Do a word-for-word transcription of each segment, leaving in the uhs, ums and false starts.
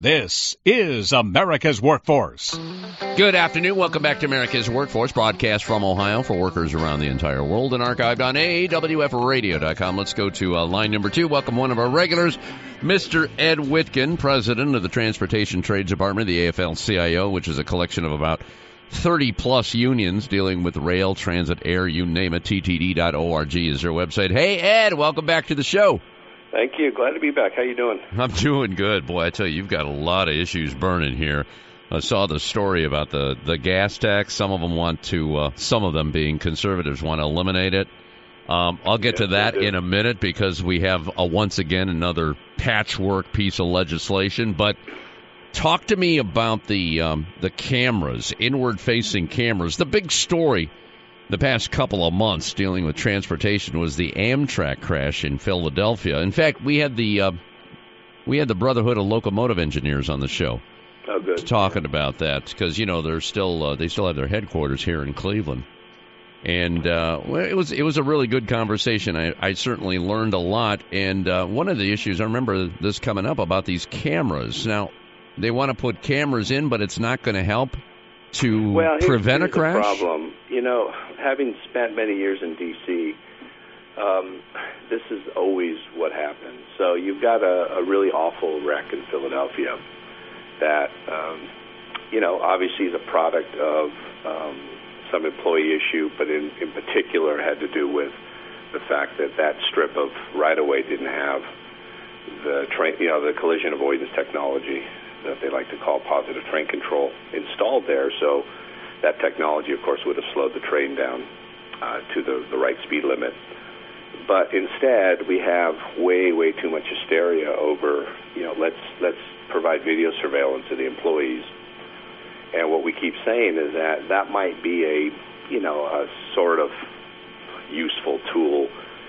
This is America's Workforce. Good afternoon. Welcome back to America's Workforce, broadcast from Ohio for workers around the entire world and archived on A W F radio dot com. Let's go to uh, line number two. Welcome one of our regulars, Mister Ed Witkin, president of the Transportation Trades Department, the A F L C I O, which is a collection of about thirty-plus unions dealing with rail, transit, air, you name it. T T D dot org is their website. Hey, Ed, welcome back to the show. Thank you. Glad to be back. How you doing? I'm doing good. Boy, I tell you, you've got a lot of issues burning here. I saw the story about the, the gas tax. Some of them want to, uh, some of them being conservatives, want to eliminate it. Um, I'll get yes, to that in a minute because we have, a, once again, another patchwork piece of legislation. But talk to me about the um, the cameras, inward-facing cameras. The big story the past couple of months dealing with transportation was the Amtrak crash in Philadelphia. In fact, we had the uh, we had the Brotherhood of Locomotive Engineers on the show. Oh, good. Talking about that because you know they're still uh, they still have their headquarters here in Cleveland, and uh, well, it was it was a really good conversation. I, I certainly learned a lot, and uh, one of the issues I remember this coming up about these cameras. Now they want to put cameras in, but it's not going to help to well, here's, prevent here's a crash. The problem, you know, having spent many years in D C, um, this is always what happens. So you've got a, a really awful wreck in Philadelphia that, um, you know, obviously is a product of um, some employee issue, but in, in particular had to do with the fact that that strip of right-of-way didn't have the train, you know, the collision avoidance technology that they like to call positive train control installed there. So that technology, of course, would have slowed the train down uh, to the, the right speed limit. But instead, we have way, way too much hysteria over, you know, let's let's provide video surveillance to the employees. And what we keep saying is that that might be a, you know, a sort of useful tool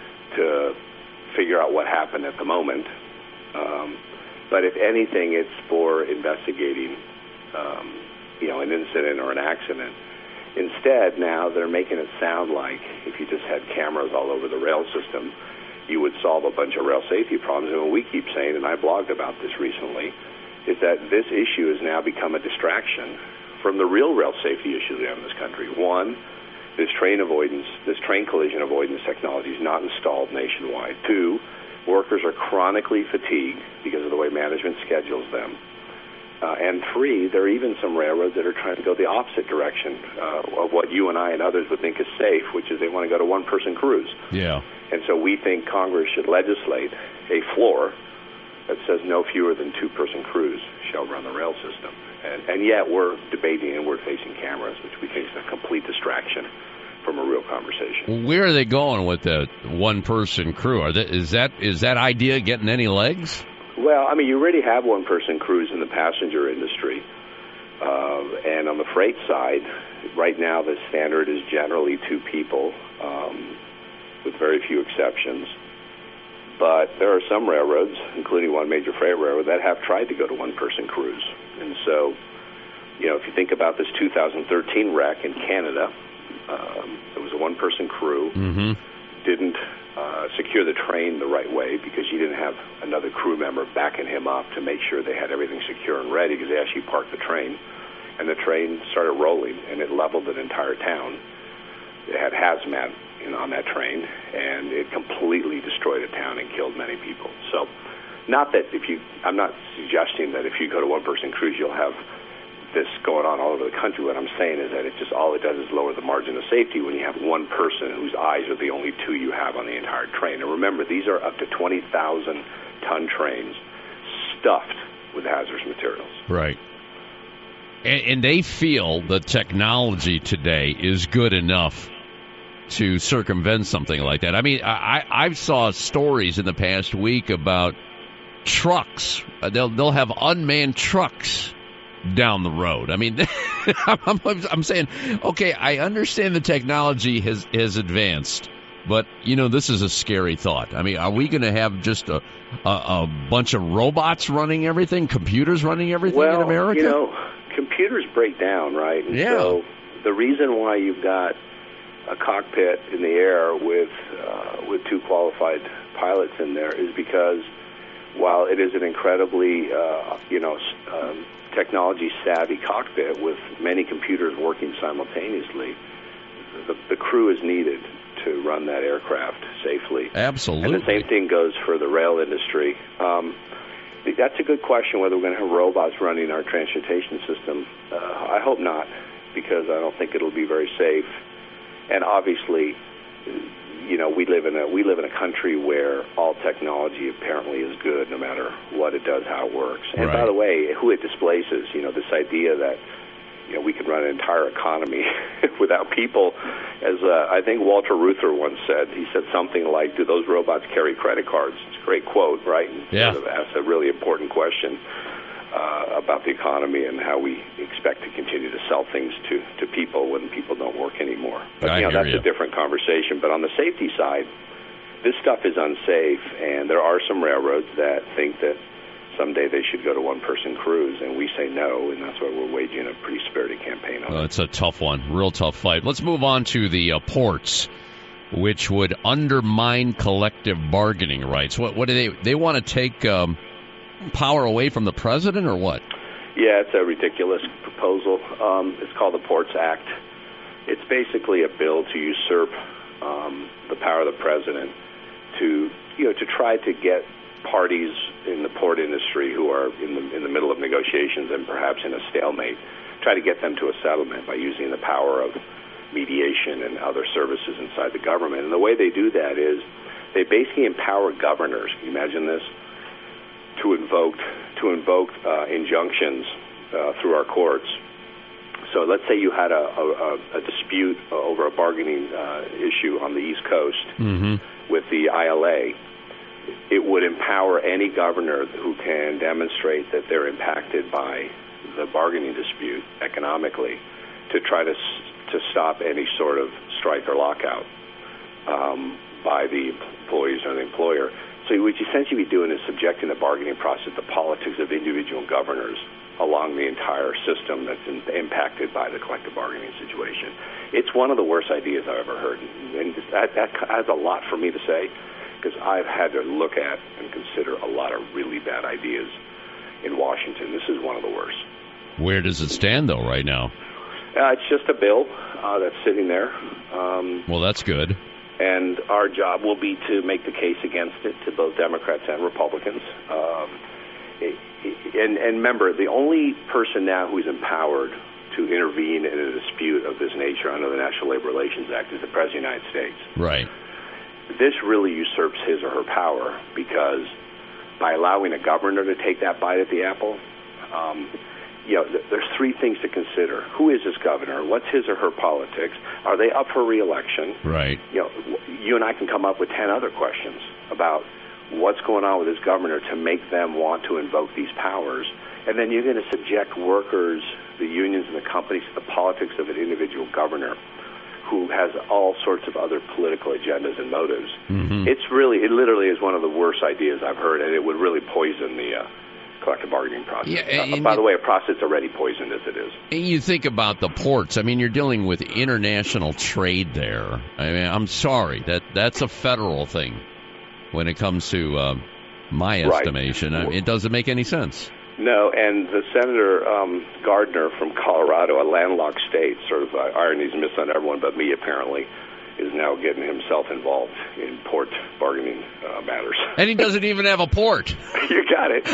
to figure out what happened at the moment. Um, But if anything, it's for investigating, um, you know, an incident or an accident. Instead, now they're making it sound like if you just had cameras all over the rail system, you would solve a bunch of rail safety problems. And what we keep saying, and I blogged about this recently, is that this issue has now become a distraction from the real rail safety issues we have in this country. One, this train avoidance, this train collision avoidance technology is not installed nationwide. Two, workers are chronically fatigued because of the way management schedules them. Uh, and three, there are even some railroads that are trying to go the opposite direction uh, of what you and I and others would think is safe, which is they want to go to one-person crews. Yeah. And so we think Congress should legislate a floor that says no fewer than two-person crews shall run the rail system. And, and yet we're debating inward-facing cameras, which we think is a complete distraction from a real conversation. Where are they going with the one-person crew? Are they, is that is that idea getting any legs? Well, I mean, you already have one-person crews in the passenger industry. Uh, and on the freight side, right now the standard is generally two people, um, with very few exceptions. But there are some railroads, including one major freight railroad, that have tried to go to one-person crews. And so, you know, if you think about this two thousand thirteen wreck in Canada, Um, it was a one-person crew, mm-hmm. didn't uh, secure the train the right way because you didn't have another crew member backing him up to make sure they had everything secure and ready because they actually parked the train. And the train started rolling, and it leveled an entire town. It had hazmat in, on that train, and it completely destroyed a town and killed many people. So not that if you, I'm not suggesting that if you go to one-person crews, you'll have this going on all over the country. What I'm saying is that it just all it does is lower the margin of safety when you have one person whose eyes are the only two you have on the entire train. And remember, these are up to twenty thousand ton trains stuffed with hazardous materials. Right. And, and they feel the technology today is good enough to circumvent something like that. I mean, I, I saw stories in the past week about trucks. They'll they'll have unmanned trucks down the road. I mean, I'm, I'm saying, okay, I understand the technology has, has advanced, but, you know, this is a scary thought. I mean, are we going to have just a, a, a bunch of robots running everything, computers running everything well, in America? You know, computers break down, right? And yeah. So the reason why you've got a cockpit in the air with uh, with two qualified pilots in there is because while it is an incredibly, uh, you know, um, technology-savvy cockpit with many computers working simultaneously, the, the crew is needed to run that aircraft safely. Absolutely. And the same thing goes for the rail industry. Um, that's a good question, whether we're going to have robots running our transportation system. Uh, I hope not, because I don't think it'll be very safe. And obviously, you know, we live in a we live in a country where all technology apparently is good, no matter what it does, how it works. And right. by the way, who it displaces, you know, this idea that, you know, we could run an entire economy without people, as uh, I think Walter Reuther once said. He said something like, "Do those robots carry credit cards?" It's a great quote, right? And yeah. sort of asks a really important question uh, about the economy and how we expect to continue to sell things to, to people when people don't work anymore. But I you know, hear that's you. a different conversation. But on the safety side, this stuff is unsafe, and there are some railroads that think that someday they should go to one-person crews, and we say no, and that's why we're waging a pretty spirited campaign on well, it. It's a tough one, real tough fight. Let's move on to the uh, ports, which would undermine collective bargaining rights. What, what do they? They want to take um, power away from the president, or what? Yeah, it's a ridiculous proposal. Um, it's called the Ports Act. It's basically a bill to usurp um, the power of the president to, you know, to try to get parties in the port industry who are in the in the middle of negotiations and perhaps in a stalemate, try to get them to a settlement by using the power of mediation and other services inside the government. And the way they do that is they basically empower governors. Can you imagine this? To invoke to invoke uh, injunctions uh, through our courts. So let's say you had a, a, a dispute over a bargaining uh, issue on the East Coast mm-hmm. with the I L A. It would empower any governor who can demonstrate that they're impacted by the bargaining dispute economically to try to to stop any sort of strike or lockout um, by the employees or the employer. So what you essentially be doing is subjecting the bargaining process to politics of individual governors along the entire system that's in, impacted by the collective bargaining situation. It's one of the worst ideas I've ever heard, and that, that has a lot for me to say, because I've had to look at and consider a lot of really bad ideas in Washington. This is one of the worst. Where does it stand, though, right now? Uh, it's just a bill uh, that's sitting there. Um, well, that's good. And our job will be to make the case against it to both Democrats and Republicans. Um, it, and, and remember, the only person now who is empowered to intervene in a dispute of this nature under the National Labor Relations Act is the President of the United States. Right. This really usurps his or her power, because by allowing a governor to take that bite at the apple, um, you know, th- there's three things to consider. Who is this governor? What's his or her politics? Are they up for re-election? Right. You know, you and I can come up with ten other questions about what's going on with this governor to make them want to invoke these powers. And then you're going to subject workers, the unions, and the companies to the politics of an individual governor who has all sorts of other political agendas and motives. Mm-hmm. It's really, it literally is one of the worst ideas I've heard, and it would really poison the uh, collective bargaining process. Yeah, uh, by the way, a process already poisoned as it is. And you think about the ports. I mean, you're dealing with international trade there. I mean, I'm sorry, that that's a federal thing when it comes to uh, my Right. estimation. I mean, it doesn't make any sense. No, and the Senator um, Gardner from Colorado, a landlocked state, sort of uh, ironies missed on everyone but me apparently, is now getting himself involved in port bargaining uh, matters. And he doesn't even have a port. You got it.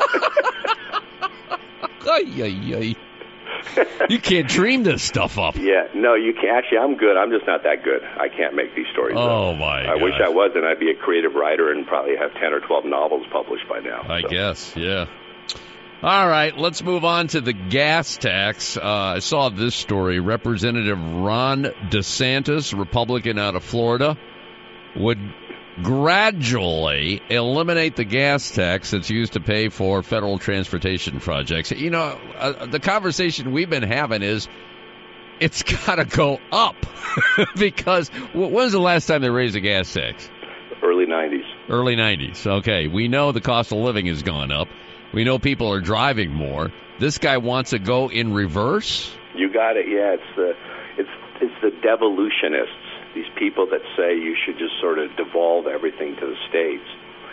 Ay, ay, ay. You can't dream this stuff up. Yeah, no, you can't. Actually, I'm good. I'm just not that good. I can't make these stories Oh, up. my I wish gosh. I was, and I'd be a creative writer and probably have ten or twelve novels published by now. I so. guess, yeah. All right, let's move on to the gas tax. Uh, I saw this story. Representative Ron DeSantis, Republican out of Florida, would gradually eliminate the gas tax that's used to pay for federal transportation projects. You know, uh, the conversation we've been having is it's got to go up because when was the last time they raised the gas tax? Early nineties. Early nineties. Okay, we know the cost of living has gone up. We know people are driving more. This guy wants to go in reverse? You got it. Yeah, it's the it's it's the devolutionists. These people that say you should just sort of devolve everything to the states.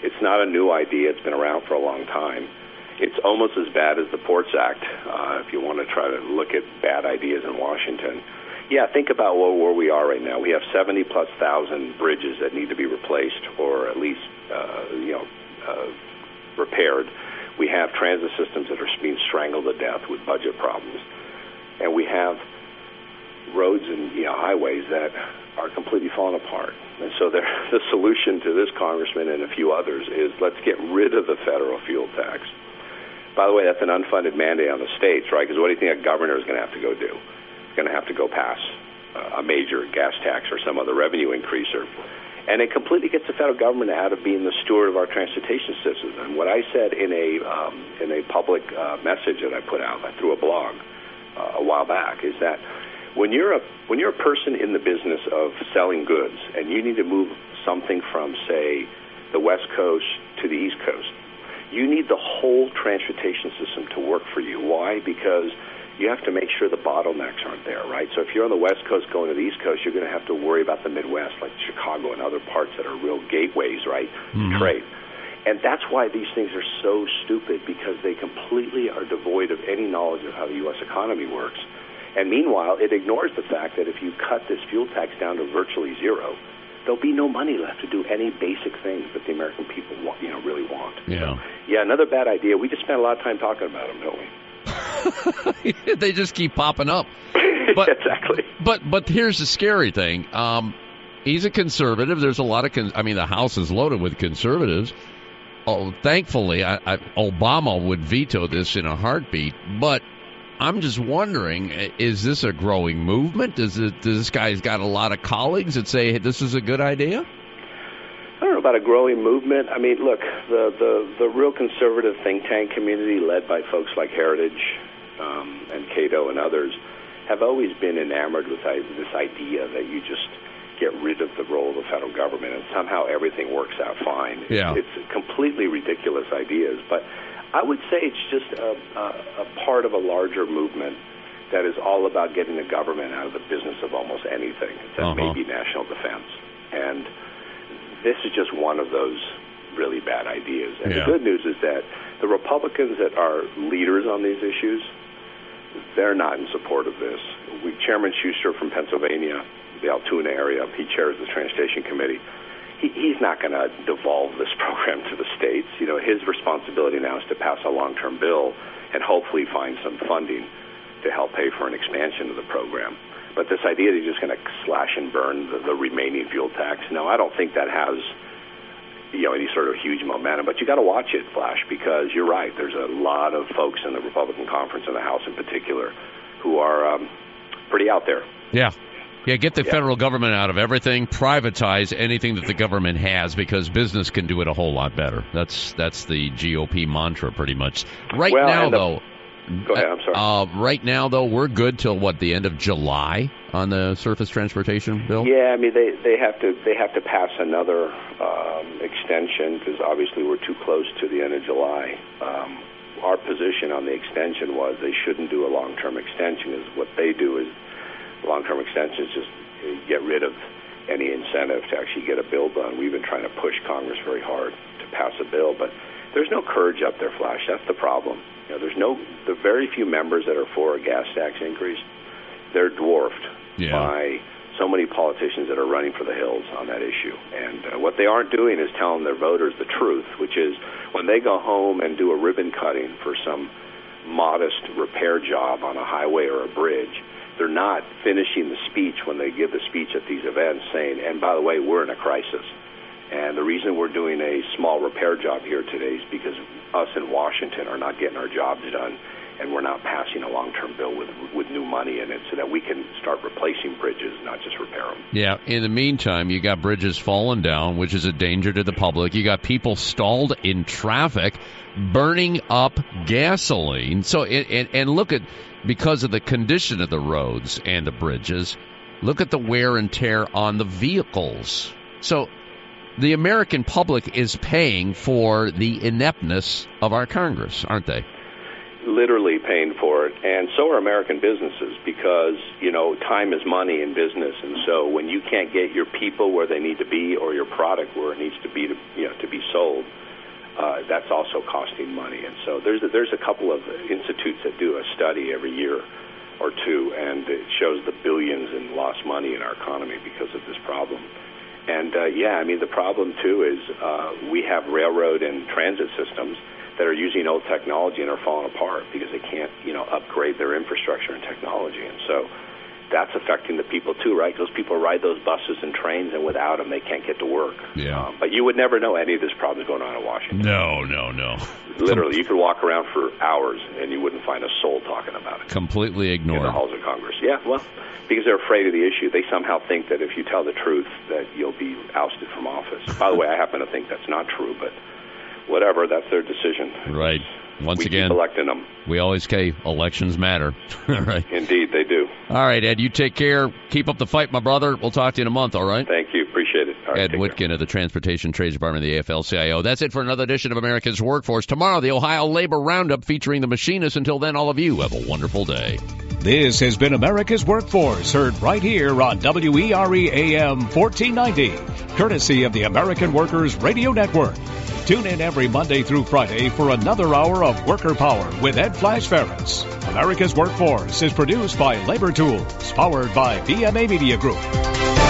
It's not a new idea. It's been around for a long time. It's almost as bad as the Ports Act, uh, if you want to try to look at bad ideas in Washington. Yeah, think about where we are right now. We have seventy plus thousand bridges that need to be replaced or at least, uh, you know, uh, repaired. We have transit systems that are being strangled to death with budget problems. And we have roads and, you know, highways that are completely falling apart. And so the solution to this congressman and a few others is let's get rid of the federal fuel tax. By the way, that's an unfunded mandate on the states, right? Because what do you think a governor is going to have to go do? He's going to have to go pass uh, a major gas tax or some other revenue increaser. And it completely gets the federal government out of being the steward of our transportation system. And what I said in a um, in a public uh, message that I put out through a blog uh, a while back is that when you're a when you're a person in the business of selling goods and you need to move something from, say, the West Coast to the East Coast, you need the whole transportation system to work for you. Why? Because you have to make sure the bottlenecks aren't there, right? So if you're on the West Coast going to the East Coast, you're going to have to worry about the Midwest, like Chicago and other parts that are real gateways, right, mm-hmm. to trade. And that's why these things are so stupid, because they completely are devoid of any knowledge of how the U S economy works. And meanwhile, it ignores the fact that if you cut this fuel tax down to virtually zero, there'll be no money left to do any basic things that the American people want, you know, really want. Yeah. So, yeah, another bad idea. We just spent a lot of time talking about them, don't we? They just keep popping up. But, exactly. But but here's the scary thing. Um, he's a conservative. There's a lot of, con- I mean, the House is loaded with conservatives. Oh, thankfully, I, I, Obama would veto this in a heartbeat. But I'm just wondering, is this a growing movement? Does it? Does this guy's got a lot of colleagues that say, hey, this is a good idea? I don't know about a growing movement. I mean, look, the, the, the real conservative think tank community led by folks like Heritage um, and Cato and others have always been enamored with this idea that you just get rid of the role of the federal government and somehow everything works out fine. Yeah. It's, it's completely ridiculous ideas, but I would say it's just a, a, a part of a larger movement that is all about getting the government out of the business of almost anything. That uh-huh. may be national defense. And this is just one of those really bad ideas. And yeah. the good news is that the Republicans that are leaders on these issues, they're not in support of this. We, Chairman Schuster from Pennsylvania, the Altoona area, he chairs the Transportation Committee. He, he's not going to devolve this program to the states. You know, his responsibility now is to pass a long-term bill and hopefully find some funding to help pay for an expansion of the program. But this idea that you're just going to slash and burn the, the remaining fuel tax, no, I don't think that has, you know, any sort of huge momentum. But you got to watch it, Flash, because you're right. There's a lot of folks in the Republican conference, in the House in particular, who are um, pretty out there. Yeah. Yeah, get the yeah. federal government out of everything, privatize anything that the government has, because business can do it a whole lot better. That's that's the G O P mantra, pretty much. Right well, now, the, though. Go ahead, I'm sorry. Uh, right now, though, we're good till what, the end of July on the surface transportation bill? Yeah, I mean they, they have to they have to pass another um, extension because obviously we're too close to the end of July. Um, our position on the extension was they shouldn't do a long-term extension. Is what they do is long-term extensions just get rid of any incentive to actually get a bill done. We've been trying to push Congress very hard to pass a bill, but there's no courage up there, Flash. That's the problem. You know, there's no, the very few members that are for a gas tax increase, they're dwarfed yeah. by so many politicians that are running for the hills on that issue. And uh, what they aren't doing is telling their voters the truth, which is when they go home and do a ribbon cutting for some modest repair job on a highway or a bridge, they're not finishing the speech when they give the speech at these events saying, and by the way, we're in a crisis. And the reason we're doing a small repair job here today is because us in Washington are not getting our jobs done, and we're not passing a long-term bill with with new money in it so that we can start replacing bridges, not just repair them. Yeah, in the meantime, you got bridges falling down, which is a danger to the public. You got people stalled in traffic, burning up gasoline. So, and, and look at, because of the condition of the roads and the bridges, look at the wear and tear on the vehicles. So the American public is paying for the ineptness of our Congress, aren't they? literally paying for it, and so are American businesses, because, you know, time is money in business, and so when you can't get your people where they need to be or your product where it needs to be to, you know, to be sold, uh, that's also costing money. And so there's a, there's a couple of institutes that do a study every year or two, and it shows the billions in lost money in our economy because of this problem. And, uh, yeah, I mean, the problem, too, is uh, we have railroad and transit systems that are using old technology and are falling apart because they can't, you know, upgrade their infrastructure and technology. And so that's affecting the people, too, right? Those people ride those buses and trains, and without them, they can't get to work. Yeah. Um, but you would never know any of this problem going on in Washington. No, no, no. Literally, you could walk around for hours, and you wouldn't find a soul talking about it. Completely ignored. In the halls of Congress. Yeah, well, because they're afraid of the issue. They somehow think that if you tell the truth, that you'll be ousted from office. By the way, I happen to think that's not true, but whatever, that's their decision. Right. Once we again, keep electing them. We always say elections matter. Right. Indeed, they do. All right, Ed, you take care. Keep up the fight, my brother. We'll talk to you in a month, all right? Thank you. Appreciate it. All right, Ed Whitkin of the Transportation Trades Department of the A F L C I O. That's it for another edition of America's Workforce. Tomorrow, the Ohio Labor Roundup featuring the machinists. Until then, all of you have a wonderful day. This has been America's Workforce, heard right here on W E R E A M fourteen ninety, courtesy of the American Workers Radio Network. Tune in every Monday through Friday for another hour of Worker Power with Ed Flash Ferris. America's Workforce is produced by Labor Tools, powered by B M A Media Group.